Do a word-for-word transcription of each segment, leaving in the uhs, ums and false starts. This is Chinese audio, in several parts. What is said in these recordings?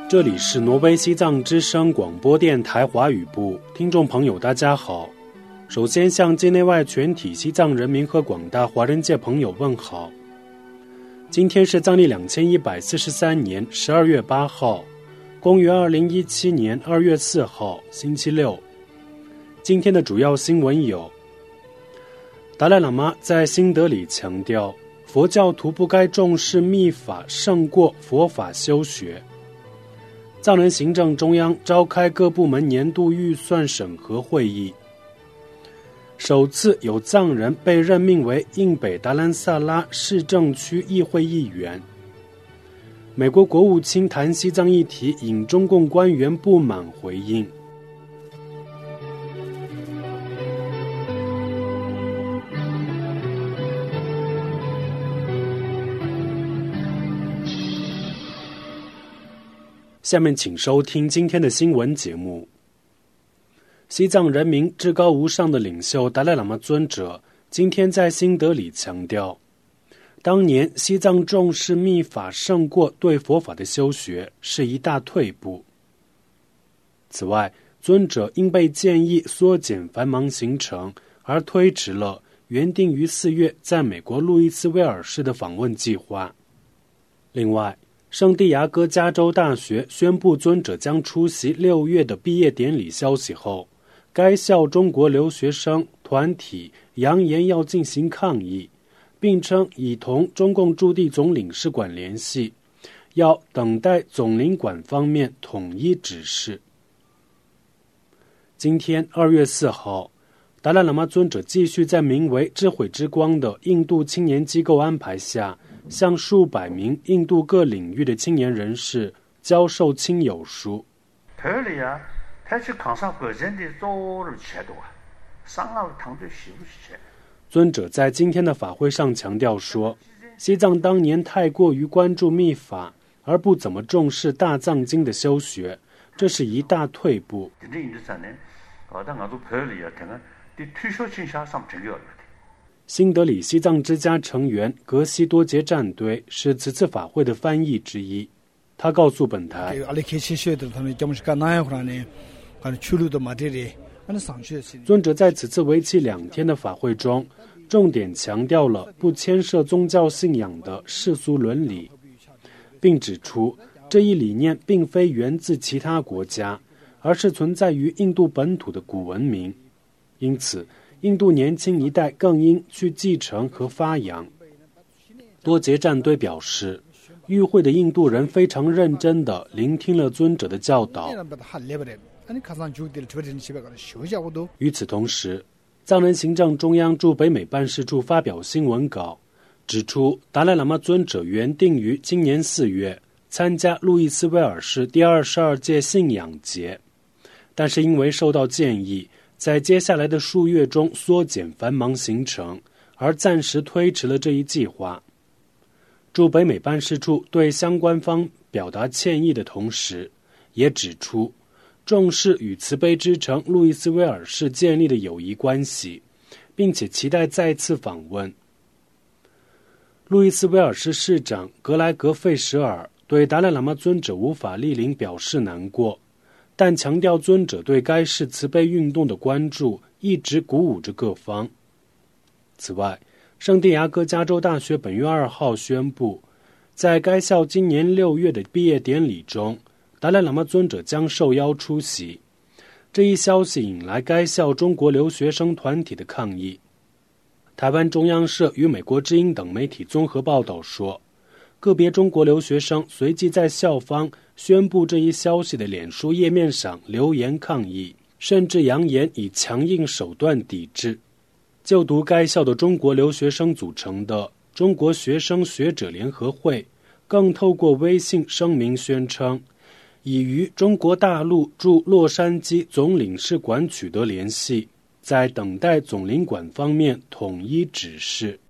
这里是挪威西藏之声广播电台华语部，听众朋友大家好。首先向境内外全体西藏人民和广大华人界朋友问好。今天是藏历两千一百四十三年十二月八号，公元二零一七年二月四号，星期六。今天的主要新闻有：达赖喇嘛在新德里强调，佛教徒不该重视密法胜过佛法修学。藏人行政中央召开各部门年度预算审核会议，首次有藏人被任命为印北达兰萨拉市政区议会议员。美国国务卿谈西藏议题引中共官员不满回应。下面请收听今天的新闻节目。西藏人民至高无上的领袖达赖喇嘛尊者今天在新德里强调，当年西藏重视密法胜过对佛法的修学是一大退步。此外，尊者因被建议缩减繁忙行程而推迟了原定于四月在美国路易斯威尔市的访问计划。另外，圣地牙哥加州大学宣布尊者将出席六月的毕业典礼消息后，该校中国留学生团体扬言要进行抗议，并称已同中共驻地总领事馆联系，要等待总领馆方面统一指示。今天二月四号，达赖喇嘛尊者继续在名为智慧之光的印度青年机构安排下，向数百名印度各领域的青年人士教授亲友书。尊者在今天的法会上强调说，西藏当年太过于关注密法，而不怎么重视大藏经的修学，这是一大退步。新德里西藏之家成员格西多杰战队是此次法会的翻译之一，他告诉本台，尊者在此次为期两天的法会中，重点强调了不牵涉宗教信仰的世俗伦理，并指出这一理念并非源自其他国家，而是存在于印度本土的古文明，因此印度年轻一代更应去继承和发扬。多杰战队表示，与会的印度人非常认真地聆听了尊者的教导。与此同时，藏人行政中央驻北美办事处发表新闻稿，指出达赖喇嘛尊者原定于今年四月参加路易斯威尔市第二十二届信仰节，但是因为受到建议在接下来的数月中缩减繁忙行程，而暂时推迟了这一计划。驻北美办事处对相关方表达歉意的同时，也指出重视与慈悲之城路易斯威尔市建立的友谊关系，并且期待再次访问。路易斯威尔市市长格莱格费什尔对达赖喇嘛尊者无法莅临表示难过，但强调尊者对该市慈悲运动的关注一直鼓舞着各方。此外，圣地牙哥加州大学本月二号宣布，在该校今年六月的毕业典礼中，达赖喇嘛尊者将受邀出席。这一消息引来该校中国留学生团体的抗议。台湾中央社与美国之音等媒体综合报道说，个别中国留学生随即在校方宣布这一消息的脸书页面上留言抗议，甚至扬言以强硬手段抵制。就读该校的中国留学生组成的中国学生学者联合会更透过微信声明宣称，已与中国大陆驻洛杉矶总领事馆取得联系，在等待总领馆方面统一指示。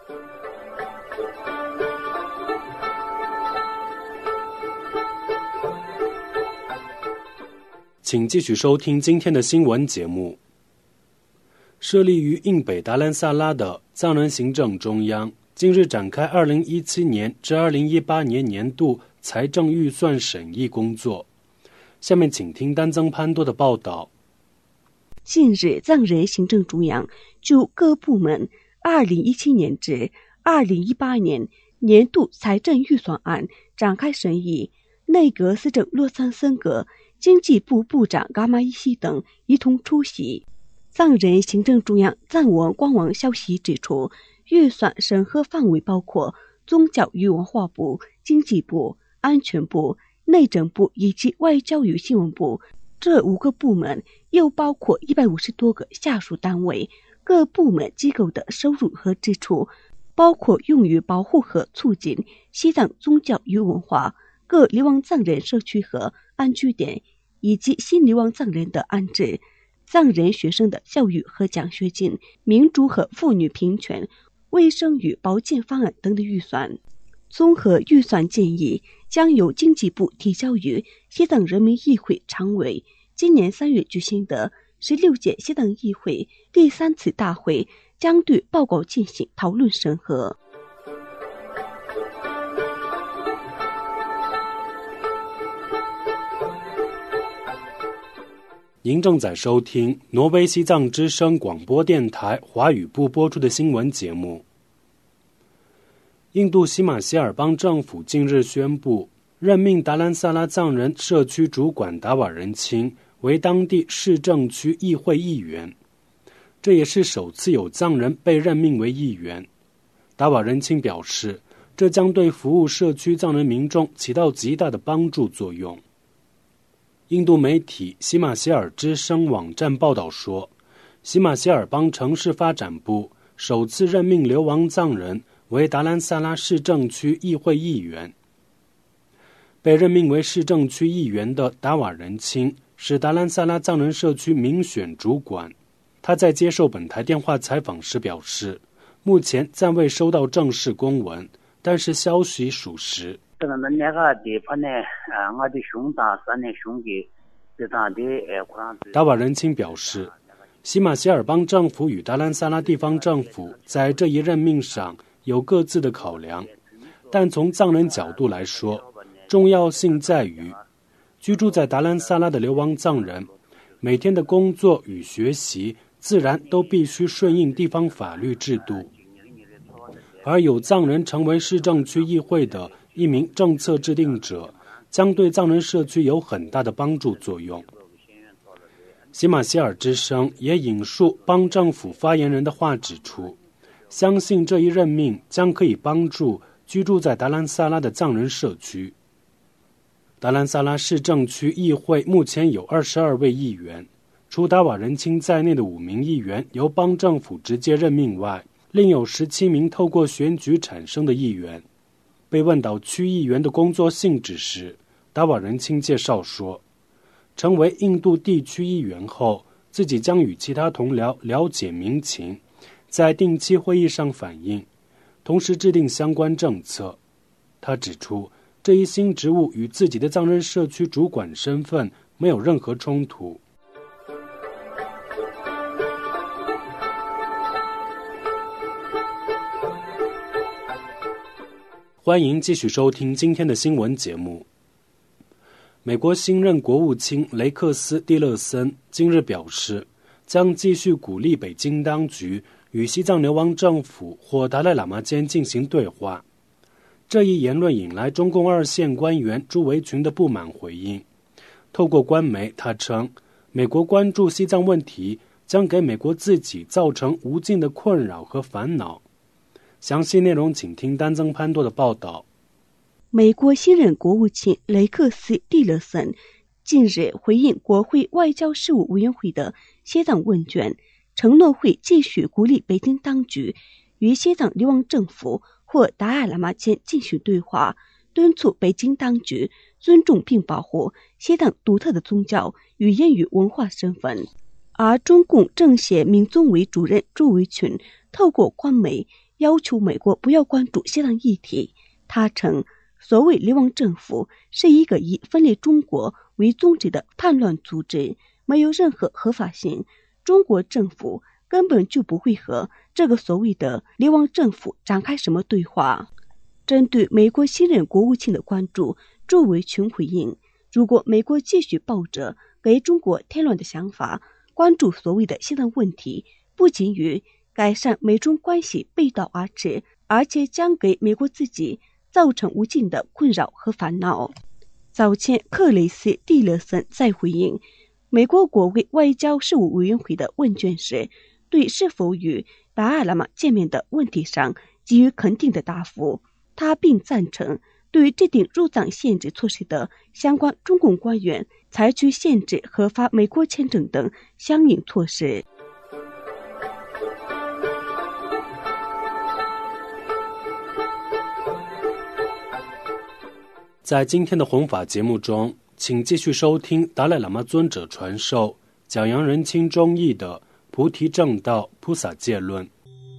请继续收听今天的新闻节目。设立于印北达兰萨拉的藏人行政中央近日展开二零一七年至二零一八年年度财政预算审议工作。下面请听丹增潘多的报道。 近日，藏人行政中央就各部门二零一七年至二零一八年年度财政预算案展开审议，内阁司长洛桑森格、经济部部长噶玛伊西等一同出席。藏人行政中央藏文官网消息指出，预算审核范围包括宗教与文化部、经济部、安全部、内政部以及外交与新闻部。这五个部门又包括一百五十多个下属单位，各部门机构的收入和支出包括用于保护和促进西藏宗教与文化、各流亡藏人社区和安居点，以及新流亡藏人的安置、藏人学生的教育和奖学金、民主和妇女平权、卫生与保健方案等的预算。综合预算建议将由经济部提交于西藏人民议会常委今年三月举行的十六届西藏议会第三次大会将对报告进行讨论审核。 您正在收听挪威西藏之声广播电台华语部播出的新闻节目。印度喜马偕尔邦政府近日宣布，任命达兰萨拉藏人社区主管达瓦仁钦为当地市政区议会议员，这也是首次有藏人被任命为议员。达瓦仁钦表示，这将对服务社区藏人民众起到极大的帮助作用。印度媒体喜马偕尔之声网站报道说，喜马偕尔邦城市发展部首次任命流亡藏人为达兰萨拉市政区议会议员。被任命为市政区议员的达瓦仁钦是达兰萨拉藏人社区民选主管。他在接受本台电话采访时表示，目前暂未收到正式公文，但是消息属实。达瓦仁钦表示，喜马偕尔邦政府与达兰萨拉地方政府在这一任命上有各自的考量，但从藏人角度来说，重要性在于居住在达兰萨拉的流亡藏人每天的工作与学习自然都必须顺应地方法律制度，而有藏人成为市政区议会的一名政策制定者，将对藏人社区有很大的帮助作用。喜马偕尔之声也引述邦政府发言人的话指出，相信这一任命将可以帮助居住在达兰萨拉的藏人社区。达兰萨拉市政区议会目前有二十二位议员，除达瓦仁钦在内的五名议员由邦政府直接任命外，另有十七名透过选举产生的议员。被问到区议员的工作性质时，达瓦仁钦介绍说，成为印度地区议员后，自己将与其他同僚了解民情，在定期会议上反映，同时制定相关政策。他指出，这一新职务与自己的藏人社区主管身份没有任何冲突。欢迎继续收听今天的新闻节目。美国新任国务卿雷克斯·蒂勒森今日表示，将继续鼓励北京当局与西藏流亡政府或达赖喇嘛间进行对话。这一言论引来中共二线官员朱维群的不满回应。透过官媒，他称，美国关注西藏问题将给美国自己造成无尽的困扰和烦恼。详细内容请听丹增潘多的报道。 美国新任国务卿雷克斯·蒂勒森近日回应国会外交事务委员会的西藏问卷，承诺会继续鼓励北京当局与西藏流亡政府或达赖喇嘛间进行对话，敦促北京当局尊重并保护西藏独特的宗教、语言与文化身份。而中共政协民宗委主任朱维群透过官媒要求美国不要关注西藏议题。他称，所谓流亡政府是一个以分裂中国为宗旨的叛乱组织，没有任何合法性。中国政府根本就不会和这个所谓的流亡政府展开什么对话。针对美国新任国务卿的关注， 周维群回应，如果美国继续抱着给中国添乱的想法，关注所谓的西藏问题，不仅与改善美中关系背道而驰，而且将给美国自己造成无尽的困扰和烦恼。早前克雷斯·蒂勒森在回应美国国会外交事务委员会的问卷时，对是否与达赖喇嘛见面的问题上给予肯定的答复。他并赞成对制定入藏限制措施的相关中共官员采取限制核发美国签证等相应措施。 在今天的弘法节目中，请继续收听达赖喇嘛尊者传授讲扬人亲中义的菩提正道菩萨戒论。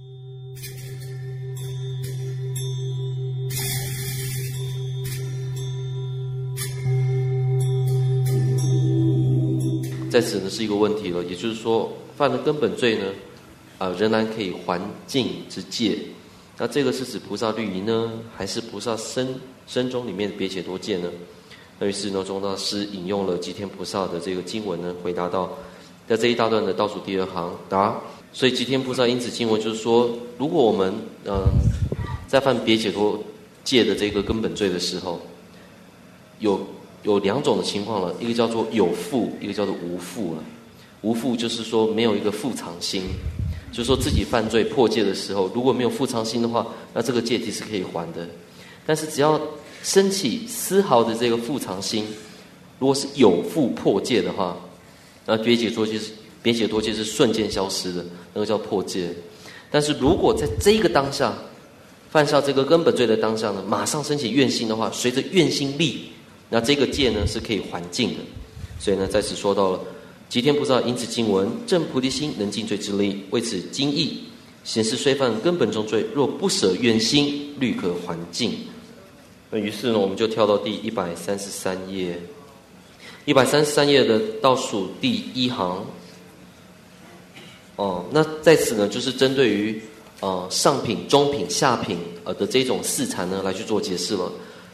在此呢是一个问题了，也就是说犯了根本罪呢，呃，仍然可以还净之戒。那这个是指菩萨律仪呢，还是菩萨身身中里面的别解脱戒呢？那于是呢，宗大师引用了吉天菩萨的这个经文呢，回答到，在这一大段的倒数第二行答。所以吉天菩萨因此经文就是说，如果我们嗯、呃、在犯别解脱戒的这个根本罪的时候，有有两种的情况了，一个叫做有负，一个叫做无负了。无负就是说没有一个负藏心，就是说自己犯罪破戒的时候，如果没有负藏心的话，那这个戒体是可以还的。但是只要升起丝毫的这个负藏心，如果是有负破戒的话，那别解脱戒是别解脱戒是瞬间消失的，那个叫破戒。但是如果在这个当下犯下这个根本罪的当下呢，马上升起愿心的话，随着愿心力，那这个戒呢是可以还净的。所以呢，在此说到了吉天菩萨因此经文正菩提心能尽罪之力，为此经义显示虽犯根本中罪，若不舍愿心，律可还净。那于是呢，我们就跳到第一百三十三页，一百三十三页的倒数第一行。哦，那在此呢，就是针对于呃上品、中品、下品呃的这种四禅呢，来去做解释了。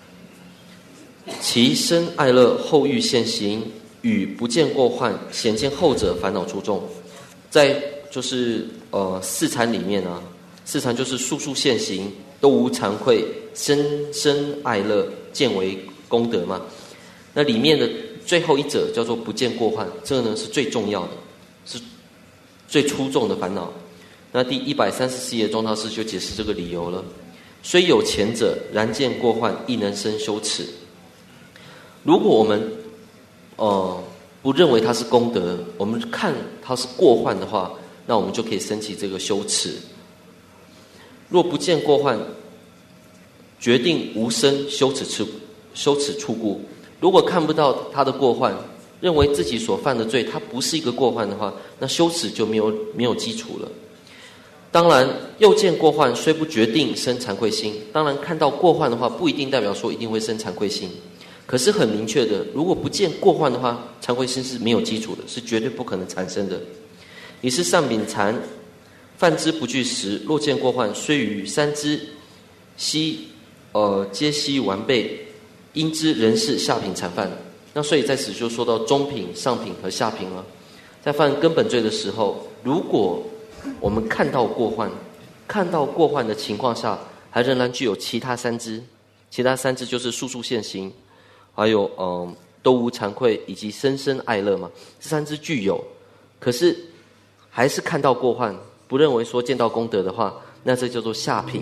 其生爱乐后欲现行，与不见过患，显见后者烦恼出众。在就是呃四禅里面啊，四禅就是速速现行，都无惭愧，深深爱乐，见为功德嘛。那里面的最后一者叫做不见过患，这个呢是最重要的，是最出众的烦恼。那第一百三十四页宗大师就解释这个理由了。虽有前者，然见过患，亦能生羞耻。如果我们呃不认为它是功德，我们看它是过患的话，那我们就可以升起这个羞耻。若不见过患，决定无生羞耻处羞耻处故。如果看不到他的过患，认为自己所犯的罪它不是一个过患的话，那羞耻就没有没有基础了。当然又见过患，虽不决定生惭愧心，当然看到过患的话，不一定代表说一定会生惭愧心。可是很明确的，如果不见过患的话，惭愧心是没有基础的，是绝对不可能产生的。你是上品禅，犯之不惧时，若见过患，虽与三之悉呃皆悉完备，因之仍是下品禅犯。那所以在此就说到中品、上品和下品了。在犯根本罪的时候，如果我们看到过患，看到过患的情况下，还仍然具有其他三支，其他三支就是速速现行，还有嗯、呃、都无惭愧以及深深爱乐嘛，这三支具有，可是还是看到过患，不认为说见到功德的话，那这叫做下品。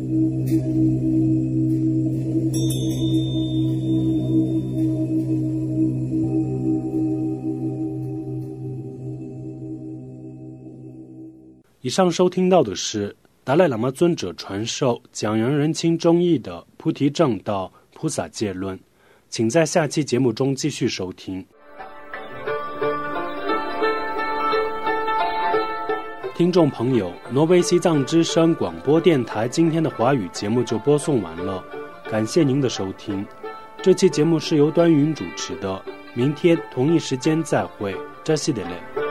以上收听到的是达赖喇嘛尊者传授讲扬人亲中义的菩提正道菩萨戒论，请在下期节目中继续收听。听众朋友，挪威西藏之声广播电台今天的华语节目就播送完了，感谢您的收听。这期节目是由端云主持的，明天同一时间再会，扎西德勒。